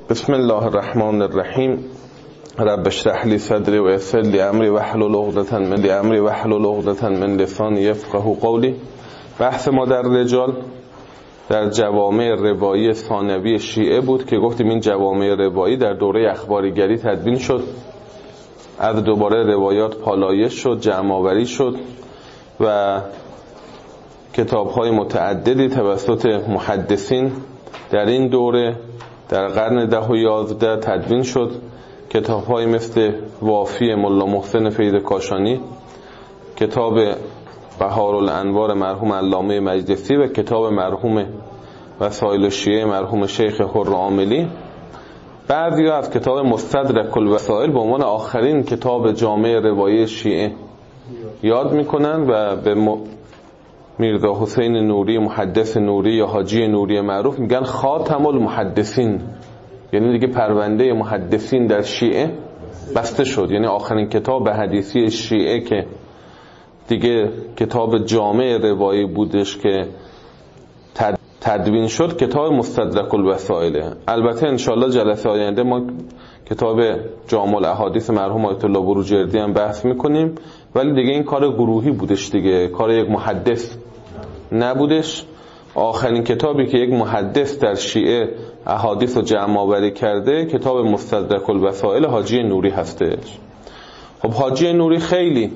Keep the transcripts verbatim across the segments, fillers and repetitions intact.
بسم الله الرحمن الرحیم. رب اشرح لی صدری و یسر لی امری واحلل عقدة من لی امری واحلل عقدة من لسانی یفقهوا قولی. بحث ما در رجال در جوامع روایی ثانوی شیعه بود که گفتیم این جوامع روایی در دوره اخباریگری تدوین شد، از دوباره روایات پالایش شد، جمع آوری شد و کتاب‌های متعددی توسط محدثین در این دوره در قرن ده و یازده تدوین شد. کتاب‌های مثل وافی ملا محسن فیض کاشانی، کتاب بهارالانوار مرحوم علامه مجلسی و کتاب مرحوم وسائل الشیعه مرحوم شیخ حر عاملی. بعضی از کتاب مستدرک الوسائل به عنوان آخرین کتاب جامع روایی شیعه یاد میکنن و به میرزا حسین نوری محدث نوری یا حاجی نوری معروف میگن خاتم المحدثین، یعنی دیگه پرونده محدثین در شیعه بسته شد. یعنی آخرین کتاب حدیثی شیعه که دیگه کتاب جامع روایی بودش که تدوین شد کتاب مستدرک الوسائل. البته انشالله جلسه آینده ما کتاب جامع الاحادیث مرحوم آیت الله بروجردی هم بحث میکنیم، ولی دیگه این کار گروهی بودش دیگه، کار یک محدث نبودش. آخرین کتابی که یک محدث در شیعه احادیث رو جمع آوری کرده کتاب مستدرک الوسائل حاجی نوری هستش. خب حاجی نوری خیلی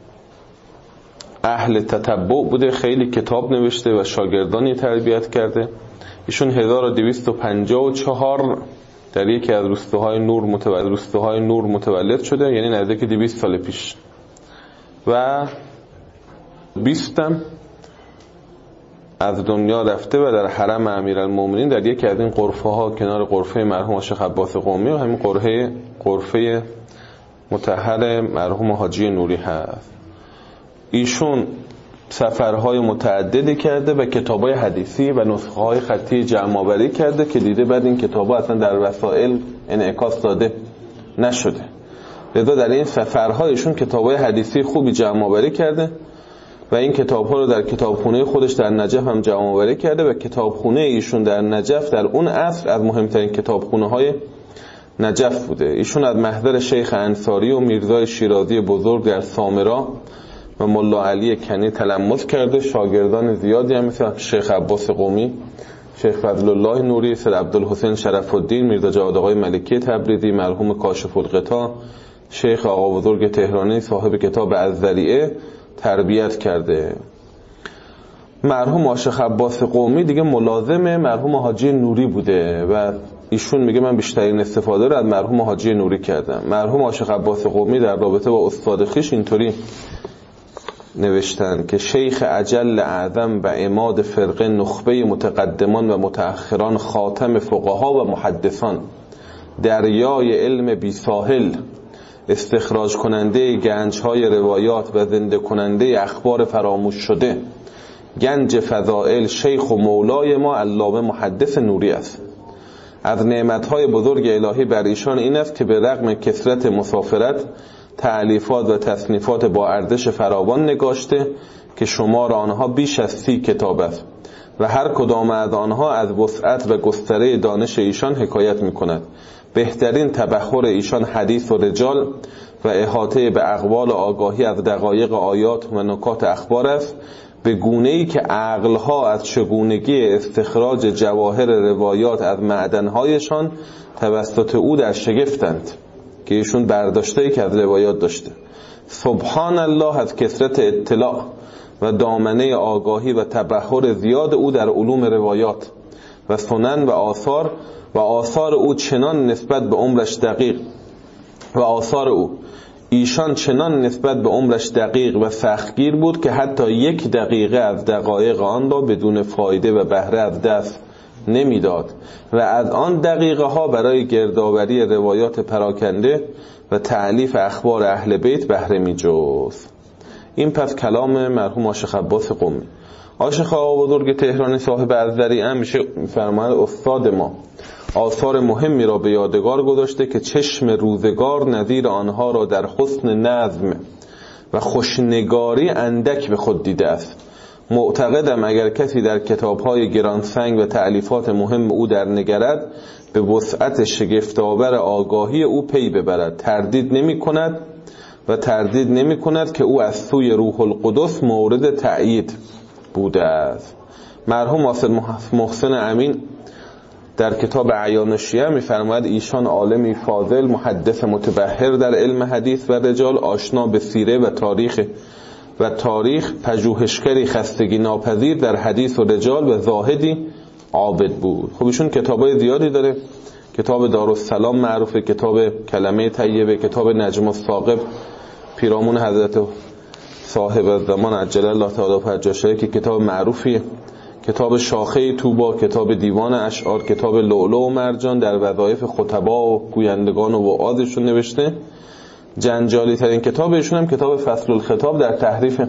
اهل تتبع بوده، خیلی کتاب نوشته و شاگردانی تربیت کرده. ایشون هزار و دویست و پنجاه و چهار در یکی از روستاهای نور متولد روستاهای نور متولد شده، یعنی نزدیک دویست سال پیش، و بیستم از دنیا رفته و در حرم امیرالمومنین در یکی از این غرفه ها کنار غرفه مرحوم شیخ عباس قمی و همین غرفه غرفه مطهر مرحوم حاجی نوری هست. ایشون سفرهای متعددی کرده و کتابای حدیثی و نسخه های خطی جمع آوری کرده که دیده بعد این کتابا اصلا در وسائل انعکاس داده نشده. لذا در این سفرها ایشون کتابای حدیثی خوبی جمع آوری کرده و این کتاب‌ها رو در کتابخونه خودش در نجف هم جمع آوری کرده و کتابخونه ایشون در نجف در اون عصر از مهمترین کتابخونه‌های نجف بوده. ایشون از محضر شیخ انصاری و میرزای شیرازی بزرگ در سامرا و ملا علی کنی تلمس کرده. شاگردان زیادی هم مثل شیخ عباس قمی، شیخ فضل الله نوری، سید عبدالحسین شرف الدین، میرزا جواد آقای ملکی تبریزی، مرحوم کاشف الغطا، شیخ آقا بزرگ تهرانی صاحب کتاب الذریعه تربیت کرده. مرحوم شیخ عباس قمی دیگه ملازم مرحوم حاجی نوری بوده و ایشون میگه من بیشترین استفاده رو از مرحوم حاجی نوری کردم. مرحوم شیخ عباس قمی در رابطه با استاد خویش اینطوری نوشتن که شیخ اجل اعظم و عماد فرقه نخبه متقدمان و متأخران خاتم فقها و محدثان، دریای علم بی ساحل، استخراج کننده گنج های روایات و زنده کننده اخبار فراموش شده، گنج فضائل، شیخ و مولای ما علامه محدث نوری است. از نعمتهای بزرگ الهی بر ایشان این است که به رغم کثرت مسافرت تألیفات و تصنیفات با ارزش فراوان نگاشته که شمار آنها بیش از سی کتاب است و هر کدام از آنها از وسعت و گستره دانش ایشان حکایت می کند. بهترین تبحر ایشان حدیث و رجال و احاطه به اقوال آگاهی از دقایق آیات و نکات اخبار است، به گونه‌ای که عقلها از چگونگی استخراج جواهر روایات از معدنهایشان توسط او در شگفتند که ایشون برداشته‌ای که از روایات داشته. سبحان الله از کثرت اطلاع و دامنه آگاهی و تبحر زیاد او در علوم روایات و سنن و آثار و آثار او چنان نسبت به عمرش دقیق و آثار او ایشان چنان نسبت به عمرش دقیق و سختگیر بود که حتی یک دقیقه از دقایق آن را بدون فایده و بهره از دست نمیداد و از آن دقیقه ها برای گردآوری روایات پراکنده و تألیف اخبار اهل بیت بهره می جست. این پس کلام مرحوم شیخ عباس قمی. شیخ آقا بزرگ تهرانی صاحب الذریعه میشه فرماید استاد ما آثار مهمی را به یادگار گذاشته که چشم روزگار نظیر آنها را در حسن نظم و خوشنگاری اندک به خود دیده است. معتقدم اگر کسی در کتاب‌های گرانسنگ و تألیفات مهم او در نگرد به وسعت شگفت‌آور آگاهی او پی ببرد. تردید نمی کند و تردید نمی کند که او از سوی روح القدس مورد تأیید بوده است. مرحوم ناصر محسن امین در کتاب اعیان شیعه می‌فرماید ایشان عالمی فاضل، محدث متبحر در علم حدیث و رجال، آشنا به سیره و تاریخ و تاریخ، پژوهشگری خستگی ناپذیر در حدیث و رجال و زاهدی عابد بود. خب ایشون کتابای زیادی داره. کتاب دارالسلام معروفه، کتاب کلمه طیبه، کتاب نجم الثاقب پیرامون حضرت صاحب زمان عجل الله تعالی فرجه که کتاب معروفیه، کتاب شاخه طوبا، کتاب دیوان اشعار، کتاب لؤلؤ و مرجان در وظایف خطبا و گویندگان و وعاظشون نوشته. جنجالی ترین کتاب ایشون هم کتاب فصل الخطاب در تحریف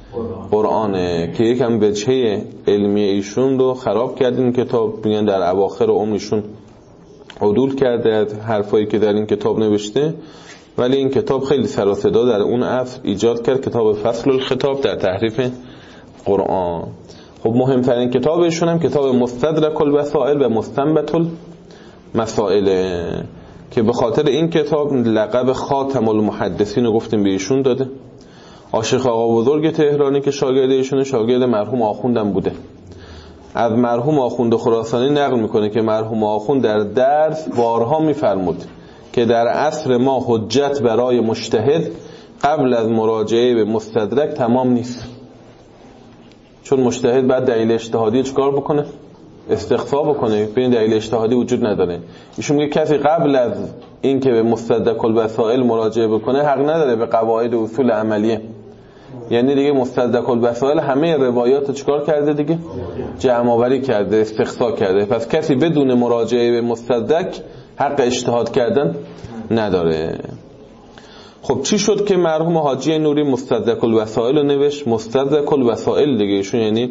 قرآنه که یکم وجهه علمی ایشون رو خراب کرد. این کتاب میگن در اواخر عمرشون عدول کرده از حرفایی که در این کتاب نوشته، ولی این کتاب خیلی سر و صدا در اون عصر ایجاد کرد، کتاب فصل الخطاب در تحریف قرآن. خب مهمترین کتاب ایشون هم کتاب مستدرک الوسائل و مستنبط المسائل که به خاطر این کتاب لقب خاتم المحدثین رو گفتیم به ایشون داده. عاشق آقا بزرگ تهرانی که شاگرد ایشونه، شاگرد مرحوم آخوندم بوده. از مرحوم آخوند خراسانی نقل میکنه که مرحوم آخوند در درس بارها میفرمود که در عصر ما حجت برای مجتهد قبل از مراجعه به مستدرک تمام نیست، چون مجتهد بعد دلیل اجتهادی چیکار بکنه؟ استقصا بکنه. ببین دلیل اجتهادی وجود نداره. ایشون میگه کسی قبل از این که به مستدرک الوسائل مراجعه بکنه حق نداره به قواعد و اصول عملیه. یعنی دیگه مستدرک الوسائل همه روایات رو چیکار کرده دیگه؟ جمع آوری کرده، استقصا کرده. پس کسی بدون مراجعه به مستدرک حق اجتهاد کردن نداره. خب چی شد که مرحوم حاجی نوری مستدرک الوسائل رو نوشت؟ مستدرک الوسائل دیگه ایشون یعنی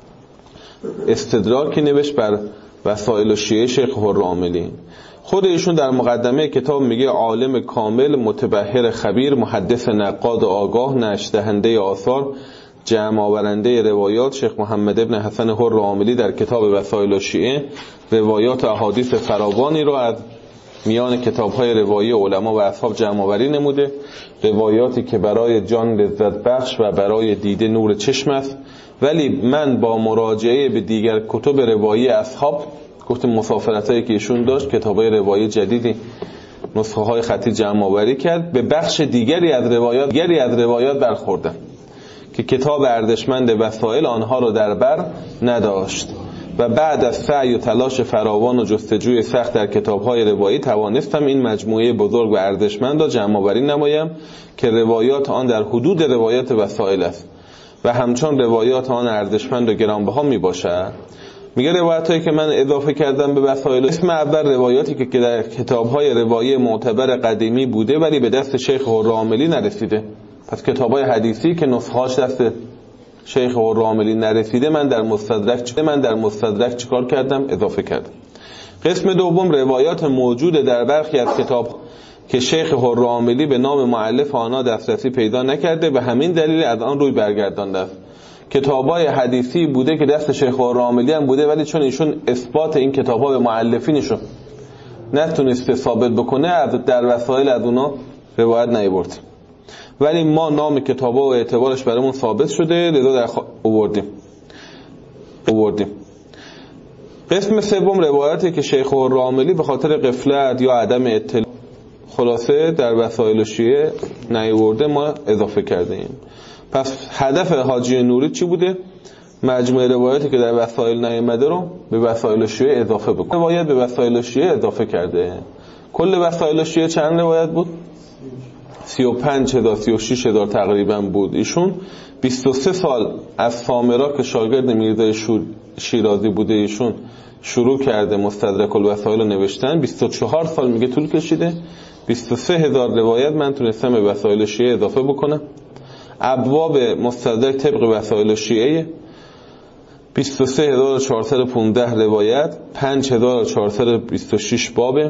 استدراکی نوشت بر وسائل شیعه شیخ حراملی. خود ایشون در مقدمه کتاب میگه عالم کامل، متبحر خبیر، محدث نقاد آگاه، نشدهنده آثار، جمع آورنده روایات. شیخ محمد ابن حسن حراملی در کتاب وسائل شیعه روایات و احادیث فراوانی رو از میان کتاب‌های روایی علما و اصحاب جمع آوری نموده، روایاتی که برای جان لذت بخش و برای دیده نور چشم است. ولی من با مراجعه به دیگر کتب روایی اصحاب، گفتم مسافرتایی که ایشون داشت، کتاب‌های روایی جدیدی نسخه‌های خطی جمع آوری کرد، به بخش دیگری از روایات دیگری از روایات برخوردم که کتاب ارزشمند وسائل آنها رو در بر نداشت و بعد از سعی و تلاش فراوان و جستجوی سخت در کتاب‌های روایی توانستم این مجموعه بزرگ و ارزشمند را جمع آوری نمایم که روایات آن در حدود روایات وسائل است و همچون روایات آن ارزشمند و گرانبها میباشد. میگه روایتایی که من اضافه کردم به وسائل، اسم اول روایاتی که در کتاب‌های روایی معتبر قدیمی بوده ولی به دست شیخ حراملی نرسیده. پس کتاب‌های حدیثی که نسخه‌هاش دست شیخ حراملی نرسیده من در مستدرک من در مستدرک چیکار کردم؟ اضافه کردم. قسم دوم روایات موجود در برخی از کتاب که شیخ حراملی به نام مؤلف آنها دسترسی پیدا نکرده، به همین دلیل از آن روی برگردانده است. کتابای حدیثی بوده که دست شیخ حراملی هم بوده ولی چون ایشون اثبات این کتاب‌ها به مؤلفینشون نتونسته ثابت بکنه، از در وسائل از اونا روایت نیاورد. ولی ما نام کتابا و اعتبارش برامون ثابت شده، لذا در خ... آوردیم آوردیم قسم سوم روایتی که شیخ حراملی به خاطر غفلت یا عدم اطلاع خلاصه در وسائل شیعه نیاورده، ما اضافه کردیم. پس هدف حاجی نوری چی بوده؟ مجموعه روایتی که در وسائل نیامده رو به وسائل شیعه اضافه بکنه. روایت به وسائل شیعه اضافه کرده. کل وسائل شیعه چند روایت بود؟ سی و پنج هزار سی و شش هزار تقریبا بود. ایشون بیست و سه سال از سامرا که شاگرد میرزا شیرازی بوده ایشون شروع کرده مستدرک الوسائل رو نوشتن. بیست و چهار سال میگه طول کشیده. بیست و سه هزار روایت من تونستم به وسائل شیعه اضافه بکنم. ابواب مستدرک طبق وسائل شیعه بیست و سه هزار و چهارصد و پانزده روایت، پنج هزار و چهارصد و بیست و شش بابه.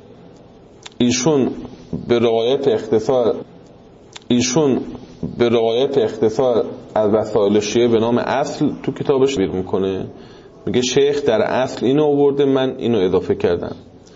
ایشون به روایت اختصار ایشون به روایت اختصار از وسائل شیعه به نام اصل تو کتابش تعبیر میکنه، میگه شیخ در اصل اینو آورده، من اینو اضافه کردم.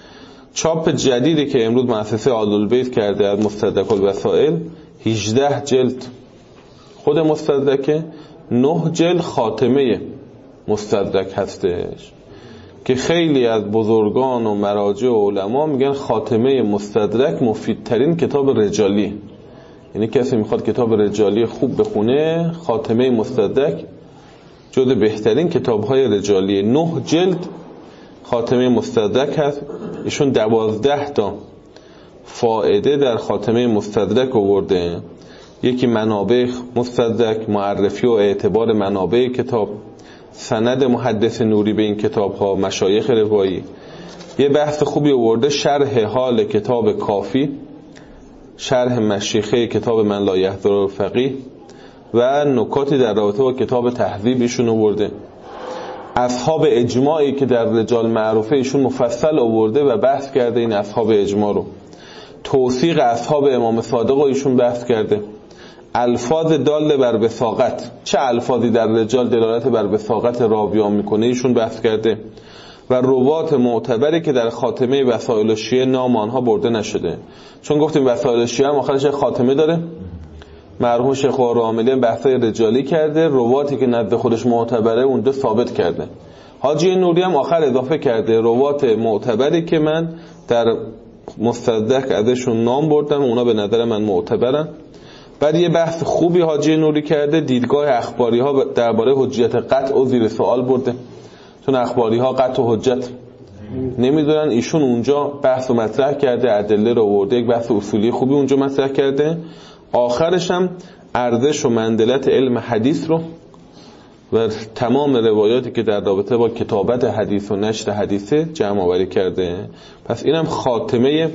چاپ جدیدی که امروز مؤسسه آل‌البیت کرده از مستدرک الوسائل هجده جلد خود مستدرکه، نه جلد خاتمه مستدرک هستش که خیلی از بزرگان و مراجع و علما میگن خاتمه مستدرک مفیدترین کتاب رجالی. یعنی کسی میخواد کتاب رجالی خوب بخونه، خاتمه مستدرک جز بهترین کتاب‌های رجالی. نه جلد خاتمه مستدرک هست. ایشون دوازده تا فائده در خاتمه مستدرک آورده. یکی منابع مستدرک، معرفی و اعتبار منابع کتاب، سند محدث نوری به این کتاب ها، مشایخ روایی. یه بحث خوبی آورده شرح حال کتاب کافی، شرح مشیخه کتاب من لا یحضر الفقیه و نکاتی در رابطه با کتاب تهذیب ایشون آورده. اصحاب اجماعی که در رجال معروفه ایشون مفصل آورده و بحث کرده این اصحاب اجماع رو. توثیق اصحاب امام صادق رو ایشون بحث کرده. الفاظ دال بر وثاقت، چه الفاظی در رجال دلالت بر وثاقت راویان میکنه ایشون بحث کرده. و روات معتبری که در خاتمه وسائل شیعه نام آنها برده نشده، چون گفتیم وسائل شیعه هم آخرش خاتمه داره. مرحوم شیخ عاملی بحثای رجالی کرده، رواتی که نزد خودش معتبره اون دو ثابت کرده. حاجی نوری هم آخر اضافه کرده روات معتبری که من در مستدرک ازشون نام بردم، اونا به نظر من معتبرن. بعد یه بحث خوبی حاجی نوری کرده، دیدگاه اخباری ها درباره حجیت قطع و زیر سوال برده، چون اخباری ها قطع و حجت نمیدونن. ایشون اونجا بحث و مطرح کرده، ادله رو آورده، یک بحث اصولی خوبی اونجا مطرح کرده. آخرش هم ارزش و منزلت علم حدیث رو و تمام روایاتی که در رابطه با کتابت حدیث و نشر حدیثه جمع آوری کرده. پس اینم خاتمه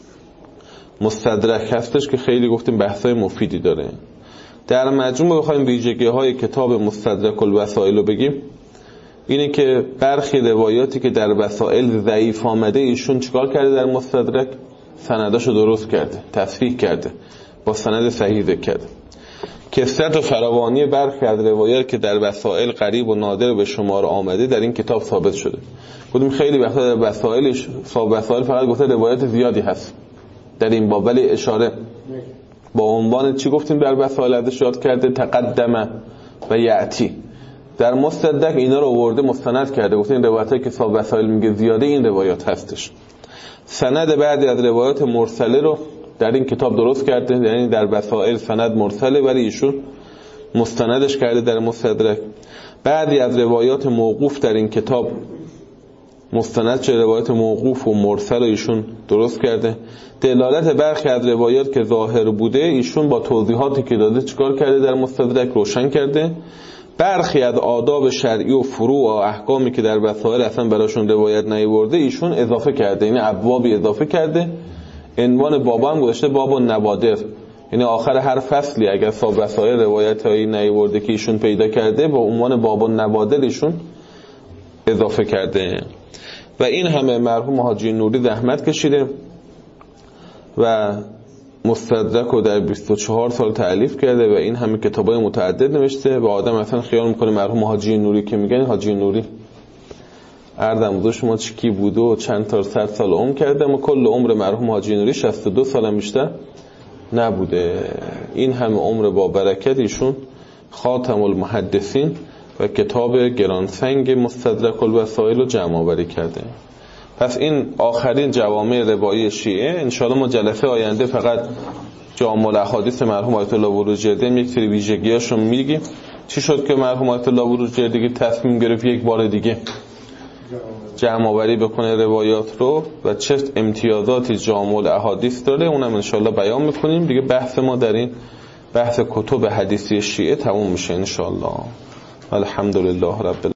مستدرک هستش که خیلی گفتیم بحثای مفیدی داره. در مجموع بخوایم ویژگی های کتاب مستدرک الوسائل رو بگیم، اینه که برخی روایاتی که در وسائل ضعیف آمده ایشون چیکار کرده؟ در مستدرک سنداشو درست کرده، تصحیح کرده، با سند صحیح ذکر کرده. کثرت و فراوانی برخی از روایات که در وسائل غریب و نادر به شمار آمده در این کتاب ثابت شده. گفتیم خیلی وقتا در وسائلش صاحب وسائل فقط گفته روایات زیادی هست در این باب، ولی اشاره با عنوان چی گفتیم در وسائل ازش یاد کرده؟ تقدم و یعتی. در مستدرک اینا رو آورده مستند کرده، گفته این روایاتی که صاحب وسائل میگه زیاده این روایات هستش. سند بعضی از روایات مرسله رو در این کتاب درست کرده، یعنی در وسائل سند مرسله ولی ایشون مستندش کرده در مستدرک. بعضی از روایات موقوف در این کتاب مستند چه روایات موقوف و مرسل ایشون درست کرده. دلالت برخی از روایات که ظاهر بوده ایشون با توضیحاتی که داده چیکار کرده؟ در مستدرک روشن کرده. برخی از آداب شرعی و فروع و احکامی که در وسائل اصلا براشون روایت نیاورده ایشون اضافه کرده، یعنی ابوابی اضافه کرده. عنوان بابا هم گذاشته باب النوادر، یعنی آخر هر فصلی اگر صاحب وسائل روایت هایی نیاورده که ایشون پیدا کرده با عنوان باب النوادر ایشون اضافه کرده. و این همه مرحوم حاجی نوری زحمت کشیده و مستدرک رو در بیست و چهار سال تألیف کرده و این همه کتابای متعدد نوشته. و آدم اصلا خیال میکنه مرحوم حاجی نوری که میگن حاجی نوری عرضم حضور شما چکی بوده و چند تا صد سال عمر کرده، اما کل عمر مرحوم حاجی نوری شصت و دو سال بیشتر نبوده. این همه عمر با برکت ایشون خاتم المحدثین و کتاب گرانسنگ مستدرک الوسائل رو جمع آوری کرده. پس این آخرین جوامع روایی شیعه. انشاءالله ما جلسه آینده فقط جامع الاحادیث مرحوم آیت الله بروجردی یک سری ویژگیاشو میگیم. چی شد که مرحوم آیت الله بروجردی تصمیم گرفت یک بار دیگه جمع آوری بکنه روایات رو و چه امتیازاتی جامع الاحادیث داره، اونم انشاءالله بیان میکنیم دیگه. بحث ما در این بحث کتب حدیثی شیعه تموم میشه انشاءالله. الحمدلله رب